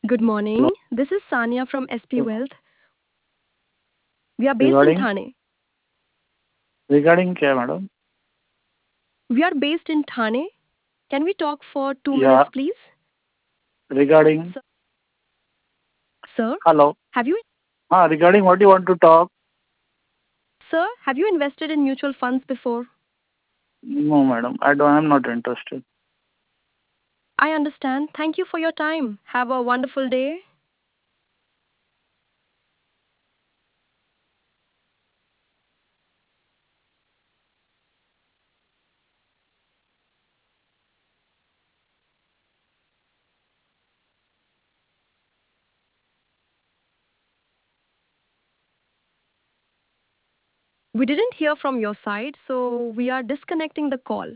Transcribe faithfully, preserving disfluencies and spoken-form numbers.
Good Hello. morning. This is Sania from S P Wealth. We are based in Regarding Thane. regarding क्या madam? We are based in Thane. Can we talk for two Yeah, minutes, please? regarding Sir, sir, hello. have you Ah, regarding what you want to talk? sir, have you invested in mutual funds before? No, madam. I don't. I'm not interested. I understand. Thank you for your time. Have a wonderful day. We didn't hear from your side, so we are disconnecting the call.